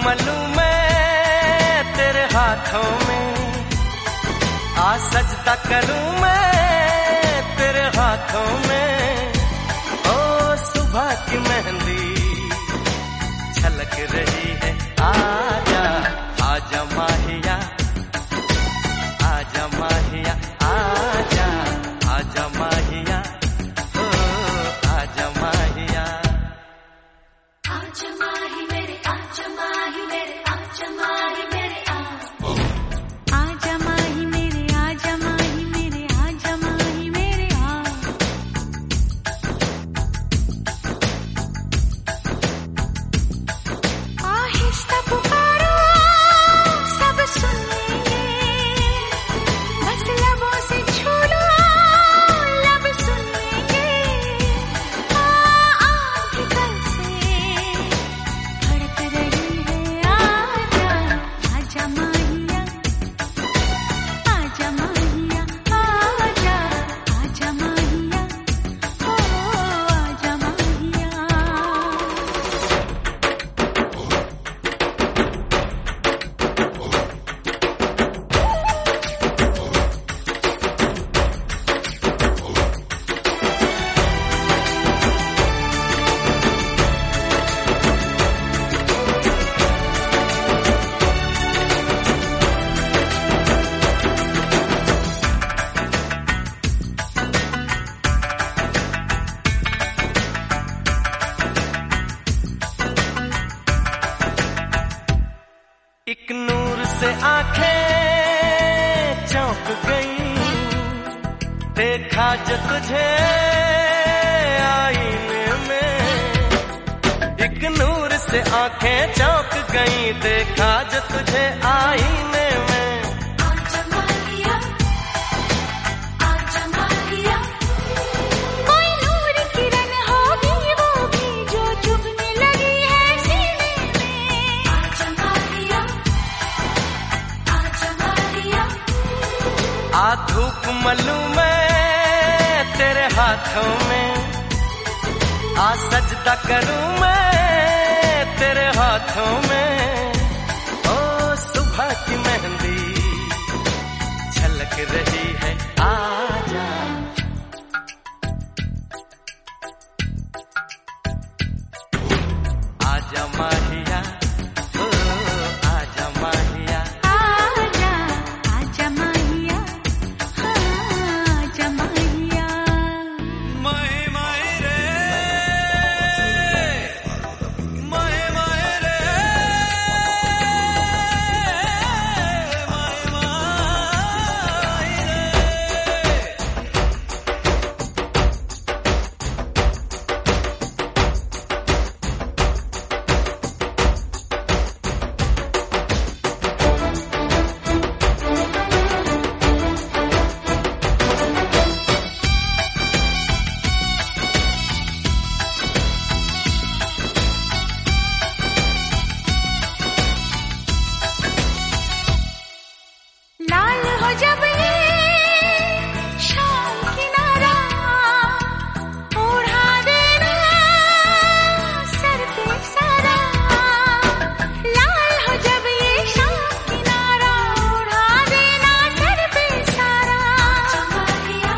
मलूं मैं तेरे हाथों में, आ सजदा करूं मैं तेरे हाथों में। ओ सुबह की मेहंदी छलक रही है, आजा आजा माहिया, आजा माहिया, आजा आजा माहिया, ओ आजा माहिया। आजा माही मेरे, आजा माही मेरे, आजा माही मेरे, आजा माही मेरे, आजा माही मेरे, आजा माही मेरे, आहिस्ता पुकारो सब सुनेंगे, बस लबों से छू लो लब सुनेंगे। आँख कल से धड़क रही है, आजा आजा माहिया, आजा माहिया, आजा आजा माहिया, ओ आजा माहिया। एक नूर से आंखें चौंक गई, देखा जो तुझे आईने में। एक नूर से आंखें चौंक गई, देखा जो तुझे आईने में। आजा माहिया, आजा माहिया, कोई नूर किरण होगी वो भी जो चुभने लगी है सीने में। आजा माहिया, आजा माहिया, आ धूप मलूं मैं तेरे हाथों में, आ सजदा करूं मैं तेरे हाथों में। ओ सुबह की मेहंदी छलक रही है, आजा आजा माहिया, ओ आजा माहिया। आजा आजा माहिया, आजा माहिया। माए माए रे, माए माए रे, माए माए लाल हो जब ये शाम किनारा, ओढ़ा देना सर पे सारा। लाल हो जब ये शाम किनारा, ओढ़ा देना सर पे सारा। आजा माहिया,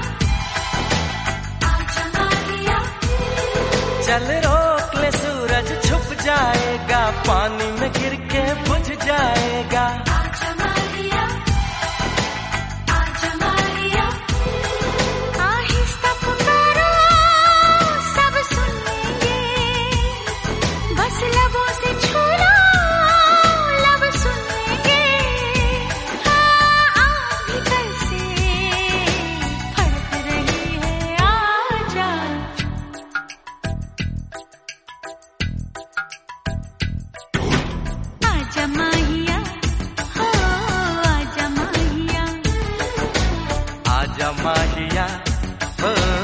आजा माहिया, चल रोक ले, सूरज छुप जाएगा, पानी में गिर के बुझ जाएगा। आजा माहिया, आजा माहिया, आहिस्ता पुकारो सब सुनेंगे, बस लबों से छू लो लब सुनेंगे। आँख भीतर से फड़क रही है, आजा आजा माहिया, हो आजा माहिया, आजा माहिया, ओ